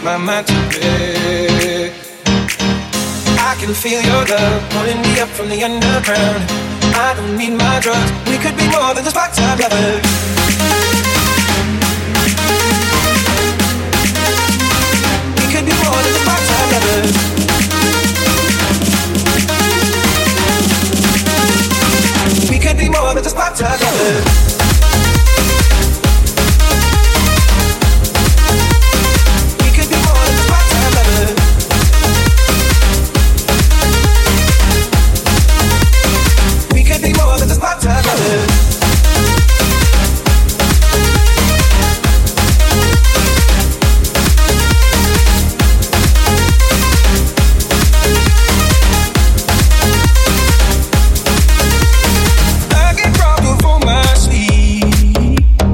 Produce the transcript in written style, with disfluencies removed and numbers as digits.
my mind today. I can feel your love pulling me up from the underground. I don't need my drugs. We could be more than just part-time lovers.